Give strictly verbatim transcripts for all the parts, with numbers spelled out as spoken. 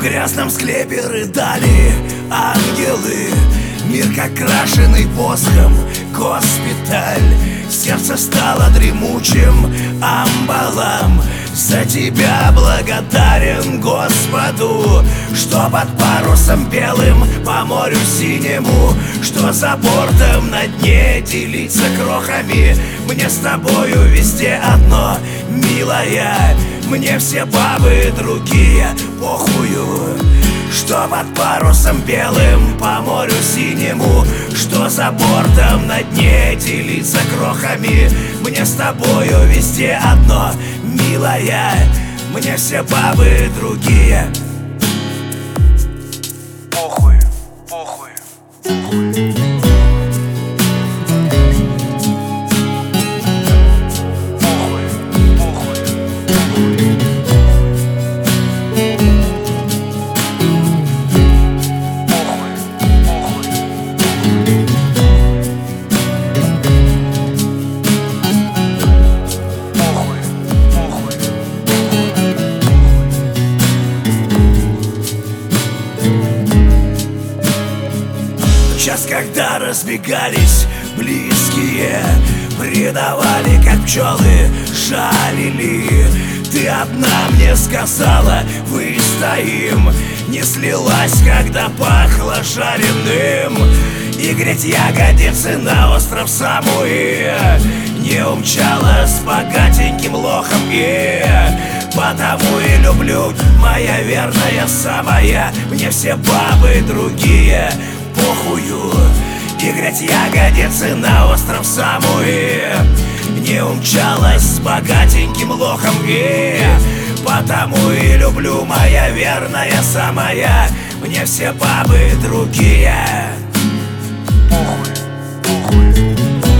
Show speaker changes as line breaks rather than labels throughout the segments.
грязном склепе рыдали ангелы. Мир как крашеный воском госпиталь. Сердце стало дремучим амбалом. За тебя благодарен Господу, что под парусом белым по морю синему, что за бортом на дне делиться крохами. Мне с тобою везде одно, милая, мне все бабы другие, похую. Что под парусом белым по морю синему, что за бортом на дне делиться крохами. Мне с тобою везде одно, милая, мне все бабы другие. Похуй, похуй, похуй. Час, когда разбегались близкие, предавали, как пчелы жалили. Ты одна мне сказала, выстоим. Не слилась, когда пахло жареным. И греть ягодицы на остров Самуи не умчала с богатеньким лохом. И потому и люблю, моя верная самая, мне все бабы другие, похую. И греть ягодицы на остров Самуи не умчалась с богатеньким лохом. И потому и люблю, моя верная самая, мне все бабы другие. Похуй, похуй.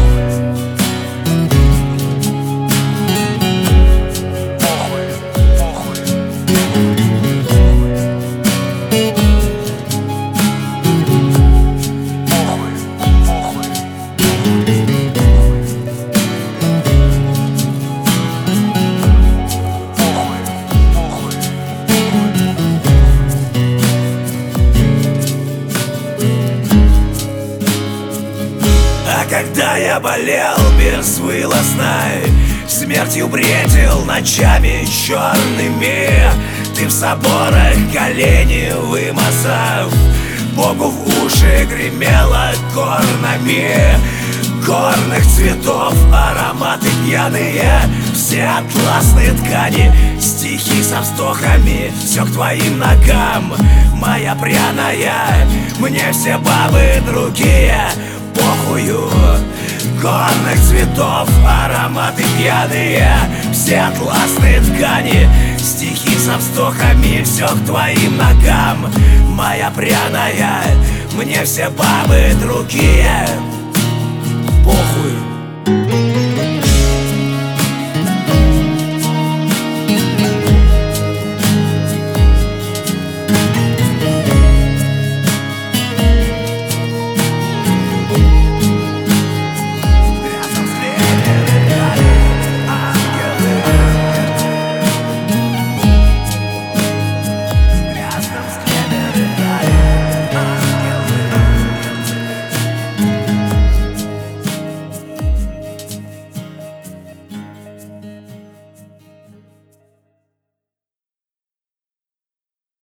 Когда я болел безвылазно, смертью бредил ночами черными, ты в соборах колени вымазав, Богу в уши гремела горнами. Горных цветов ароматы пьяные, все атласные ткани, стихи со вздохами, все к твоим ногам, моя пряная, мне все бабы другие, похую. Горных цветов ароматы пьяные, все атласные ткани, стихи со вздохами, все к твоим ногам, моя пряная, мне все бабы другие.